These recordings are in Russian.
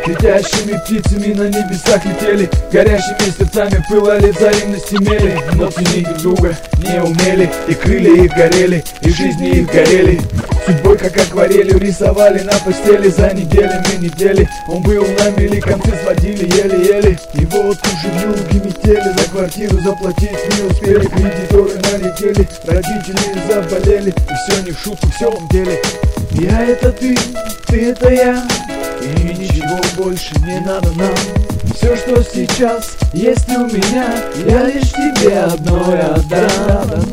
Летящими птицами на небесах летели, горящими сердцами пылали, взаимности имели. Но ценить друг друга не умели, и крылья их горели, и жизни их горели. Судьбой как акварелью рисовали на постели за недели. Он был на мели, концы сводили еле-еле. И вот уже вьюги метели, за квартиру заплатить не успели. Кредиторы налетели, родители заболели, и все не в шутку, все в деле. Я это ты это я, и ничего больше не надо нам. Все, что сейчас есть у меня, я лишь тебе одной отдам.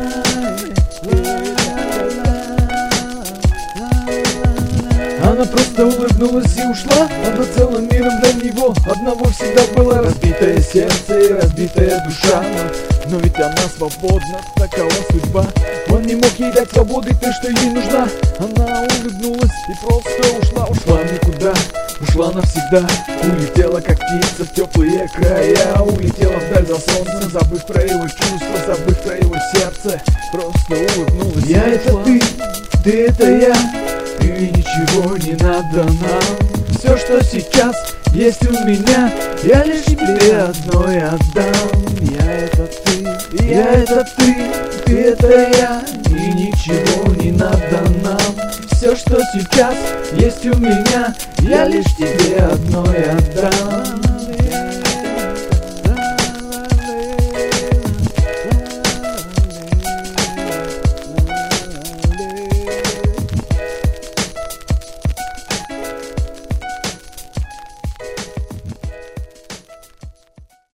Она просто улыбнулась и ушла, она целым миром для него одного всегда была. Разбитое сердце и разбитая душа, но ведь она свободна, такова судьба. Он не мог ей дать свободы, той, что ей нужна. Она улыбнулась и просто ушла в никуда, ушла навсегда. Улетела как птица в теплые края, улетела вдаль за солнцем, забыв про его чувства, забыв про его сердце. Просто улыбнулась. Я это ты это я, и ничего не надо нам. Все, что сейчас есть у меня, я лишь тебе одной отдам. Я это ты это я, и ничего не надо нам. Все, что сейчас есть у меня, я лишь тебе одной отдам.